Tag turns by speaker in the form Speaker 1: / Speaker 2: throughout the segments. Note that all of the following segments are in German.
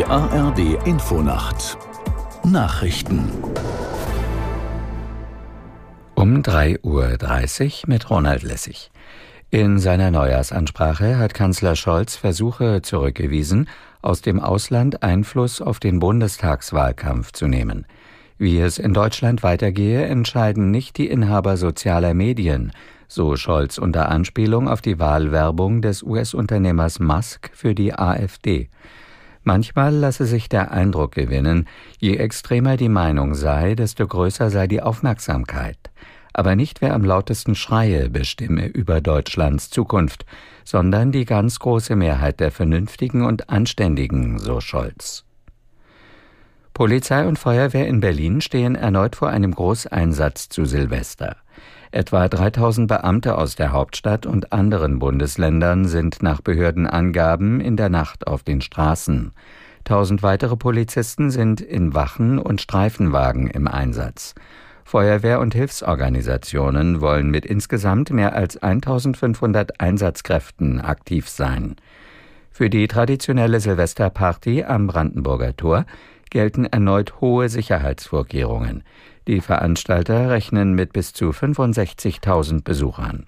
Speaker 1: ARD Infonacht Nachrichten
Speaker 2: um 3:30 Uhr mit Ronald Lessig. In seiner Neujahrsansprache hat Kanzler Scholz Versuche zurückgewiesen, aus dem Ausland Einfluss auf den Bundestagswahlkampf zu nehmen. Wie es in Deutschland weitergehe, entscheiden nicht die Inhaber sozialer Medien, so Scholz unter Anspielung auf die Wahlwerbung des US-Unternehmers Musk für die AfD. Manchmal lasse sich der Eindruck gewinnen, je extremer die Meinung sei, desto größer sei die Aufmerksamkeit. Aber nicht wer am lautesten schreie, bestimme über Deutschlands Zukunft, sondern die ganz große Mehrheit der Vernünftigen und Anständigen, so Scholz. Polizei und Feuerwehr in Berlin stehen erneut vor einem Großeinsatz zu Silvester. Etwa 3000 Beamte aus der Hauptstadt und anderen Bundesländern sind nach Behördenangaben in der Nacht auf den Straßen. 1000 weitere Polizisten sind in Wachen und Streifenwagen im Einsatz. Feuerwehr- und Hilfsorganisationen wollen mit insgesamt mehr als 1500 Einsatzkräften aktiv sein. Für die traditionelle Silvesterparty am Brandenburger Tor gelten erneut hohe Sicherheitsvorkehrungen. Die Veranstalter rechnen mit bis zu 65.000 Besuchern.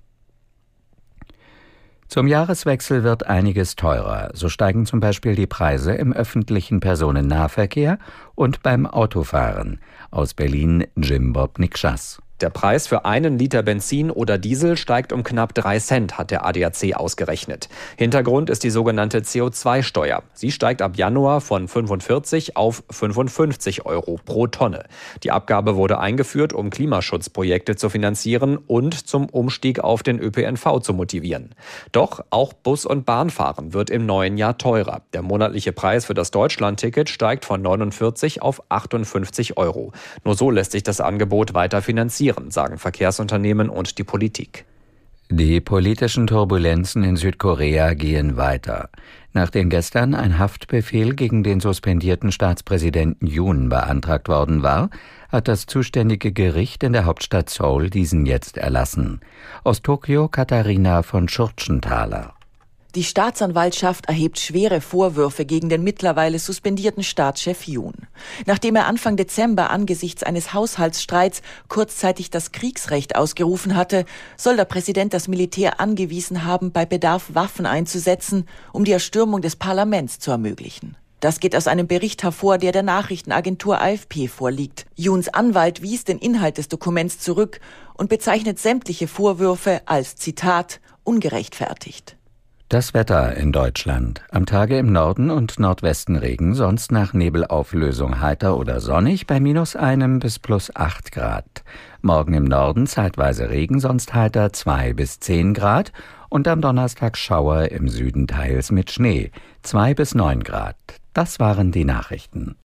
Speaker 2: Zum Jahreswechsel wird einiges teurer. So steigen zum Beispiel die Preise im öffentlichen Personennahverkehr und beim Autofahren. Aus Berlin Jim Bob Nikschas.
Speaker 3: Der Preis für einen Liter Benzin oder Diesel steigt um knapp 3 Cent, hat der ADAC ausgerechnet. Hintergrund ist die sogenannte CO2-Steuer. Sie steigt ab Januar von 45 auf 55 Euro pro Tonne. Die Abgabe wurde eingeführt, um Klimaschutzprojekte zu finanzieren und zum Umstieg auf den ÖPNV zu motivieren. Doch auch Bus- und Bahnfahren wird im neuen Jahr teurer. Der monatliche Preis für das Deutschland-Ticket steigt von 49 auf 58 Euro. Nur so lässt sich das Angebot weiter finanzieren, sagen Verkehrsunternehmen und die Politik.
Speaker 2: Die politischen Turbulenzen in Südkorea gehen weiter. Nachdem gestern ein Haftbefehl gegen den suspendierten Staatspräsidenten Yoon beantragt worden war, hat das zuständige Gericht in der Hauptstadt Seoul diesen jetzt erlassen. Aus Tokio Katharina von Schurtschenthaler.
Speaker 4: Die Staatsanwaltschaft erhebt schwere Vorwürfe gegen den mittlerweile suspendierten Staatschef Yoon. Nachdem er Anfang Dezember angesichts eines Haushaltsstreits kurzzeitig das Kriegsrecht ausgerufen hatte, soll der Präsident das Militär angewiesen haben, bei Bedarf Waffen einzusetzen, um die Erstürmung des Parlaments zu ermöglichen. Das geht aus einem Bericht hervor, der der Nachrichtenagentur AFP vorliegt. Yoons Anwalt wies den Inhalt des Dokuments zurück und bezeichnet sämtliche Vorwürfe als, Zitat, ungerechtfertigt.
Speaker 2: Das Wetter in Deutschland. Am Tage im Norden und Nordwesten Regen, sonst nach Nebelauflösung heiter oder sonnig bei -1 bis +8 Grad. Morgen im Norden zeitweise Regen, sonst heiter 2 bis 10 Grad und am Donnerstag Schauer, im Süden teils mit Schnee, 2 bis 9 Grad. Das waren die Nachrichten.